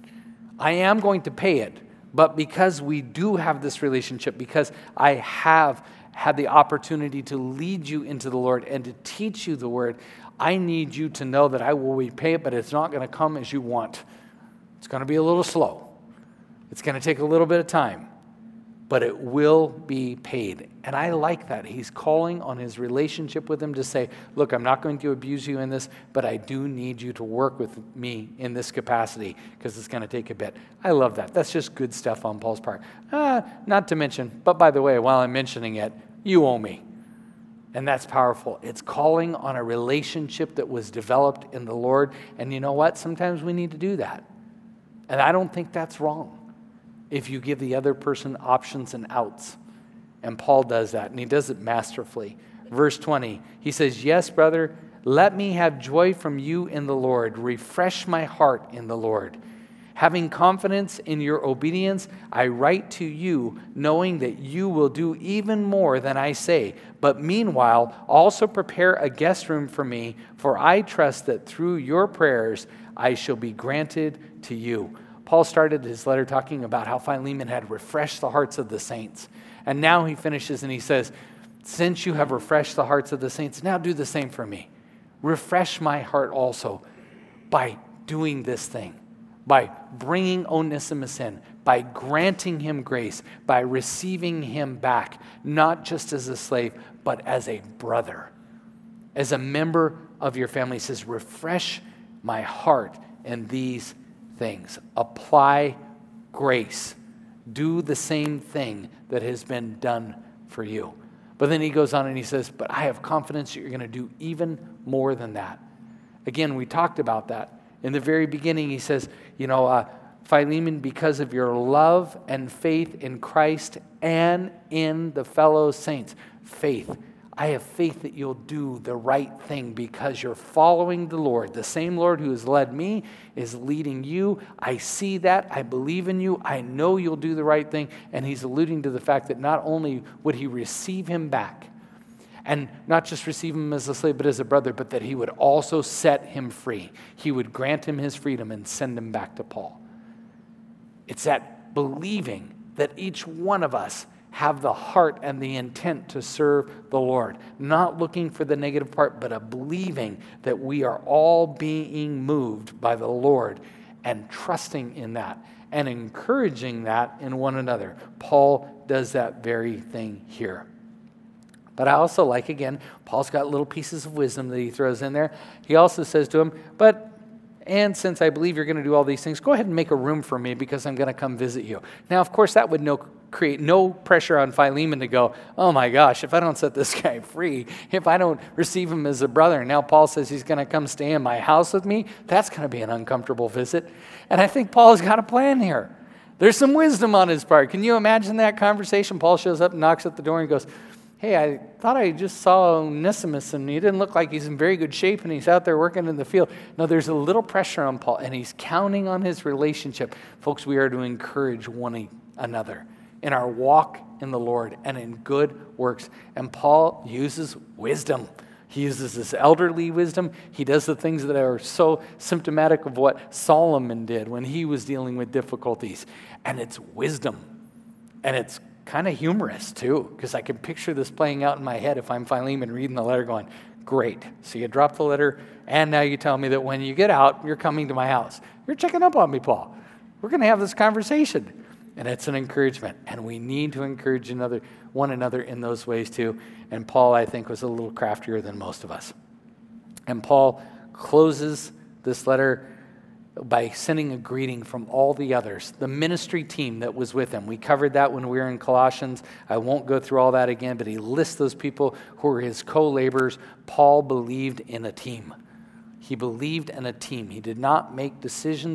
I am going to pay it, but because we do have this relationship, because I have had the opportunity to lead you into the Lord and to teach you the word, I need you to know that I will repay it, but it's not going to come as you want. It's going to be a little slow. It's going to take a little bit of time, but it will be paid. And I like that. He's calling on his relationship with him to say, look, I'm not going to abuse you in this, but I do need you to work with me in this capacity because it's going to take a bit. I love that. That's just good stuff on Paul's part. Ah, not to mention, but by the way, while I'm mentioning it, you owe me. And that's powerful. It's calling on a relationship that was developed in the Lord. And you know what? Sometimes we need to do that. And I don't think that's wrong if you give the other person options and outs. And Paul does that, and he does it masterfully. Verse twenty, he says, yes, brother, let me have joy from you in the Lord. Refresh my heart in the Lord. Having confidence in your obedience, I write to you, knowing that you will do even more than I say. But meanwhile, also prepare a guest room for me, for I trust that through your prayers I shall be granted to you. Paul started his letter talking about how Philemon had refreshed the hearts of the saints. And now he finishes and he says, since you have refreshed the hearts of the saints, now do the same for me. Refresh my heart also by doing this thing, by bringing Onesimus in, by granting him grace, by receiving him back, not just as a slave, but as a brother, as a member of your family. He says, refresh my heart in these things. Apply grace. Do the same thing that has been done for you. But then he goes on and he says, but I have confidence that you're going to do even more than that. Again, we talked about that. In the very beginning, he says, you know, uh, Philemon, because of your love and faith in Christ and in the fellow saints. Faith. I have faith that you'll do the right thing because you're following the Lord. The same Lord who has led me is leading you. I see that. I believe in you. I know you'll do the right thing. And he's alluding to the fact that not only would he receive him back, and not just receive him as a slave, but as a brother, but that he would also set him free. He would grant him his freedom and send him back to Paul. It's that believing that each one of us have the heart and the intent to serve the Lord. Not looking for the negative part, but a believing that we are all being moved by the Lord and trusting in that and encouraging that in one another. Paul does that very thing here. But I also like, again, Paul's got little pieces of wisdom that he throws in there. He also says to him, but, and since I believe you're going to do all these things, go ahead and make a room for me because I'm going to come visit you. Now, of course, that would no, create no pressure on Philemon to go, oh my gosh, if I don't set this guy free, if I don't receive him as a brother, and now Paul says he's going to come stay in my house with me, that's going to be an uncomfortable visit. And I think Paul's got a plan here. There's some wisdom on his part. Can you imagine that conversation? Paul shows up and knocks at the door and goes, hey, I thought I just saw Onesimus, and he didn't look like he's in very good shape, and he's out there working in the field. No, there's a little pressure on Paul, and he's counting on his relationship. Folks, we are to encourage one another in our walk in the Lord and in good works. And Paul uses wisdom. He uses this elderly wisdom. He does the things that are so symptomatic of what Solomon did when he was dealing with difficulties. And it's wisdom. And it's kind of humorous too, because I can picture this playing out in my head if I'm Philemon reading the letter going, great, so you drop the letter, and now you tell me that when you get out, you're coming to my house. You're checking up on me, Paul. We're going to have this conversation. And it's an encouragement, and we need to encourage another, one another in those ways too. And Paul, I think, was a little craftier than most of us. And Paul closes this letter by sending a greeting from all the others, the ministry team that was with him. We covered that when we were in Colossians. I won't go through all that again, but he lists those people who were his co-laborers. Paul believed in a team. He believed in a team. He did not make decisions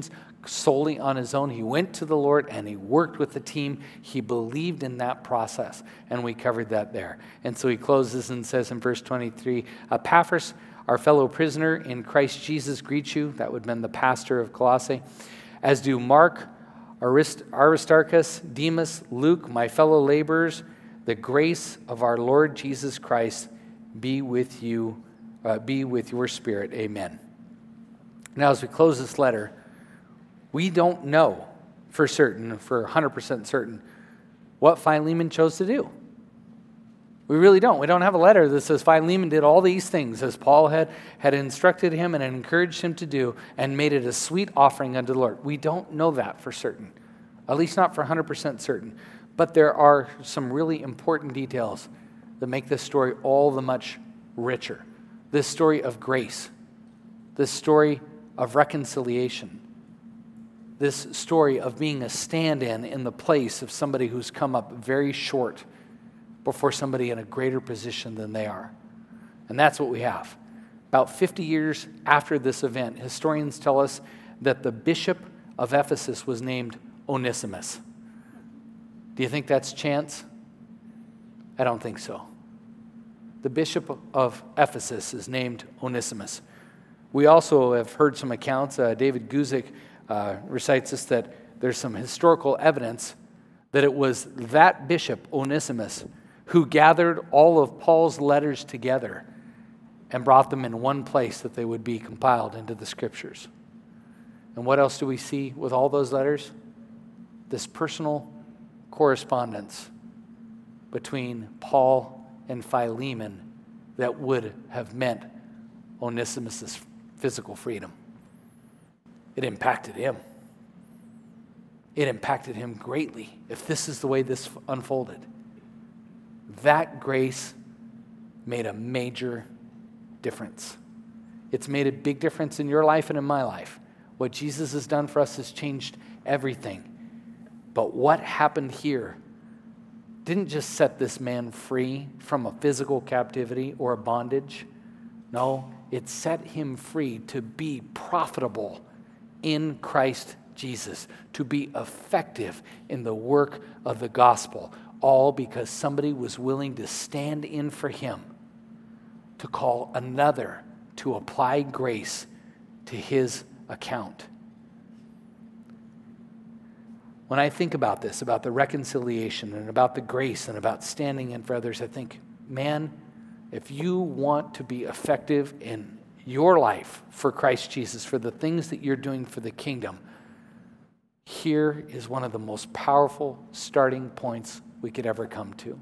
solely on his own. He went to the Lord and he worked with the team. He believed in that process, and we covered that there. And so he closes and says in verse twenty-three, Epaphras, our fellow prisoner in Christ Jesus, greets you. That would have been the pastor of Colossae. As do Mark, Arist- Aristarchus, Demas, Luke, my fellow laborers. The grace of our Lord Jesus Christ be with you, uh, be with your spirit. Amen. Now, as we close this letter, we don't know for certain, for one hundred percent certain, what Philemon chose to do. We really don't. We don't have a letter that says Philemon did all these things as Paul had, had instructed him and encouraged him to do and made it a sweet offering unto the Lord. We don't know that for certain, at least not for one hundred percent certain. But there are some really important details that make this story all the much richer. This story of grace, this story of reconciliation, this story of being a stand-in in the place of somebody who's come up very short before somebody in a greater position than they are. And that's what we have. About fifty years after this event, historians tell us that the bishop of Ephesus was named Onesimus. Do you think that's chance? I don't think so. The bishop of Ephesus is named Onesimus. We also have heard some accounts. Uh, David Guzik uh, recites us that there's some historical evidence that it was that bishop, Onesimus, who gathered all of Paul's letters together and brought them in one place that they would be compiled into the scriptures. And what else do we see with all those letters? This personal correspondence between Paul and Philemon that would have meant Onesimus' physical freedom. It impacted him. It impacted him greatly if this is the way this unfolded. That grace made a major difference. It's made a big difference in your life and in my life. What Jesus has done for us has changed everything. But what happened here didn't just set this man free from a physical captivity or a bondage. No, it set him free to be profitable in Christ Jesus, to be effective in the work of the gospel, all because somebody was willing to stand in for him, to call another to apply grace to his account. When I think about this, about the reconciliation and about the grace and about standing in for others, I think, man, if you want to be effective in your life for Christ Jesus, for the things that you're doing for the kingdom, here is one of the most powerful starting points we could ever come to.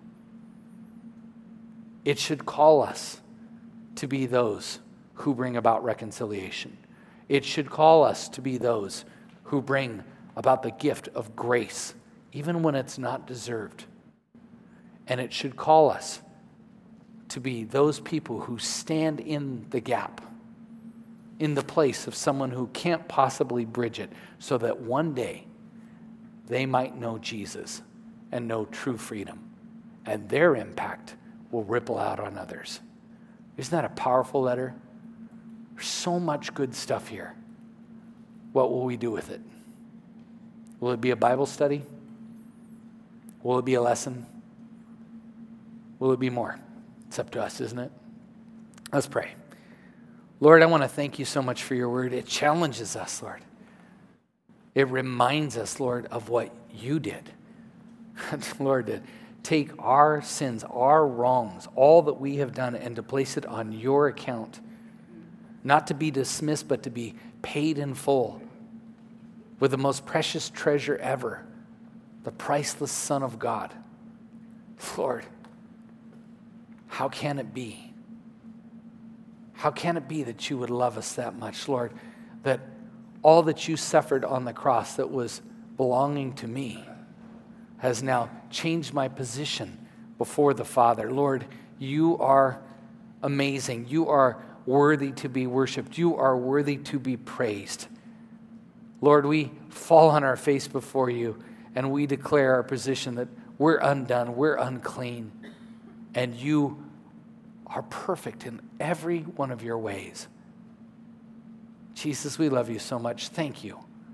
It should call us to be those who bring about reconciliation. It should call us to be those who bring about the gift of grace, even when it's not deserved. And it should call us to be those people who stand in the gap, in the place of someone who can't possibly bridge it, so that one day they might know Jesus and know true freedom, and their impact will ripple out on others. Isn't that a powerful letter? There's so much good stuff here. What will we do with it? Will it be a Bible study? Will it be a lesson? Will it be more? It's up to us, isn't it? Let's pray. Lord, I want to thank you so much for your word. It challenges us, Lord. It reminds us, Lord, of what you did. Lord, to take our sins, our wrongs, all that we have done, and to place it on your account. Not to be dismissed, but to be paid in full with the most precious treasure ever, the priceless Son of God. Lord, how can it be? How can it be that you would love us that much, Lord, that all that you suffered on the cross that was belonging to me has now changed my position before the Father? Lord, you are amazing. You are worthy to be worshiped. You are worthy to be praised. Lord, we fall on our face before you and we declare our position that we're undone, we're unclean, and you are perfect in every one of your ways. Jesus, we love you so much. Thank you.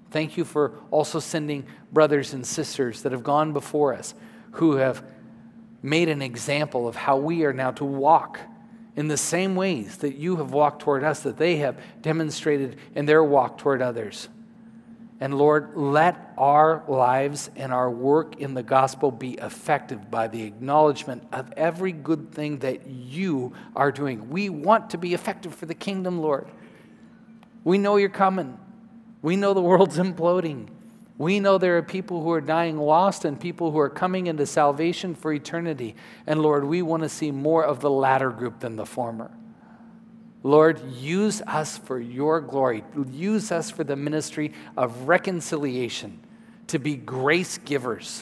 Thank you for also sending brothers and sisters that have gone before us, who have made an example of how we are now to walk in the same ways that you have walked toward us, that they have demonstrated in their walk toward others. And Lord, let our lives and our work in the gospel be effective by the acknowledgement of every good thing that you are doing. We want to be effective for the kingdom, Lord. We know you're coming. We know the world's imploding. We know there are people who are dying lost and people who are coming into salvation for eternity. And Lord, we want to see more of the latter group than the former. Lord, use us for your glory. Use us for the ministry of reconciliation, to be grace givers.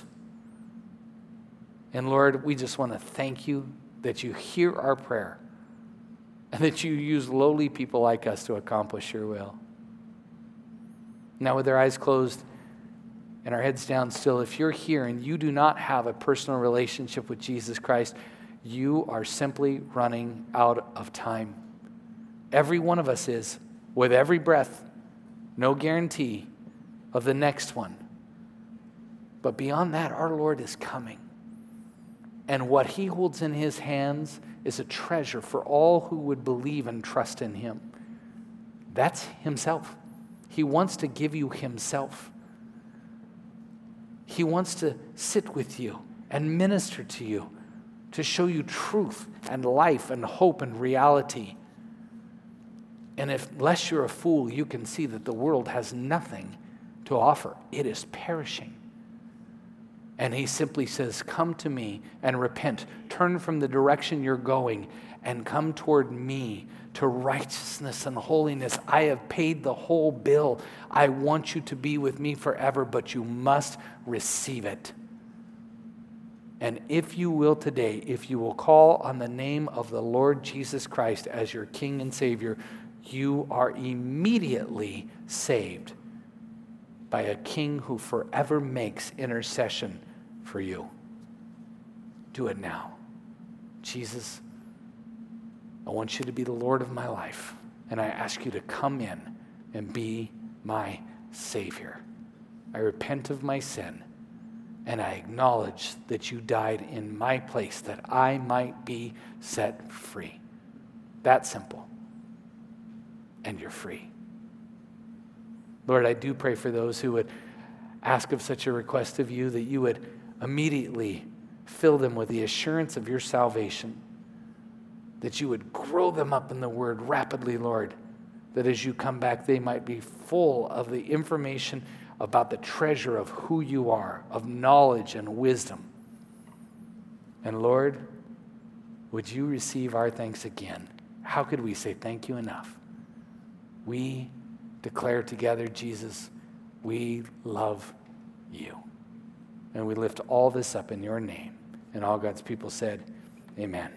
And Lord, we just want to thank you that you hear our prayer and that you use lowly people like us to accomplish your will. Now, with our eyes closed and our heads down still, if you're here and you do not have a personal relationship with Jesus Christ, you are simply running out of time. Every one of us is, with every breath, no guarantee of the next one. But beyond that, our Lord is coming. And what he holds in his hands is a treasure for all who would believe and trust in him. That's himself. He wants to give you himself. He wants to sit with you and minister to you, to show you truth and life and hope and reality. And if, unless you're a fool, you can see that the world has nothing to offer. It is perishing. And he simply says, come to me and repent. Turn from the direction you're going and come toward me to righteousness and holiness. I have paid the whole bill. I want you to be with me forever, but you must receive it. And if you will today, if you will call on the name of the Lord Jesus Christ as your King and Savior, you are immediately saved by a King who forever makes intercession for you. Do it now. Jesus, I want you to be the Lord of my life, and I ask you to come in and be my Savior. I repent of my sin, and I acknowledge that you died in my place that I might be set free. That simple. And you're free. Lord, I do pray for those who would ask of such a request of you, that you would immediately fill them with the assurance of your salvation, that you would grow them up in the word rapidly, Lord, that as you come back, they might be full of the information about the treasure of who you are, of knowledge and wisdom. And Lord, would you receive our thanks again? How could we say thank you enough? We declare together, Jesus, we love you. And we lift all this up in your name. And all God's people said, amen.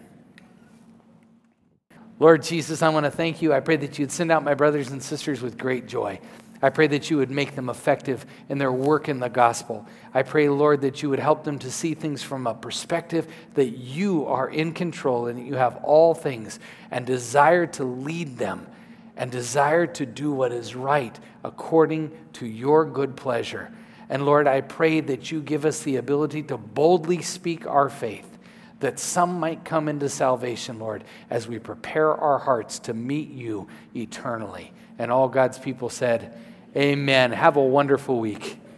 Lord Jesus, I want to thank you. I pray that you'd send out my brothers and sisters with great joy. I pray that you would make them effective in their work in the gospel. I pray, Lord, that you would help them to see things from a perspective that you are in control and that you have all things, and desire to lead them and desire to do what is right according to your good pleasure. And Lord, I pray that you give us the ability to boldly speak our faith, that some might come into salvation, Lord, as we prepare our hearts to meet you eternally. And all God's people said, amen. Have a wonderful week.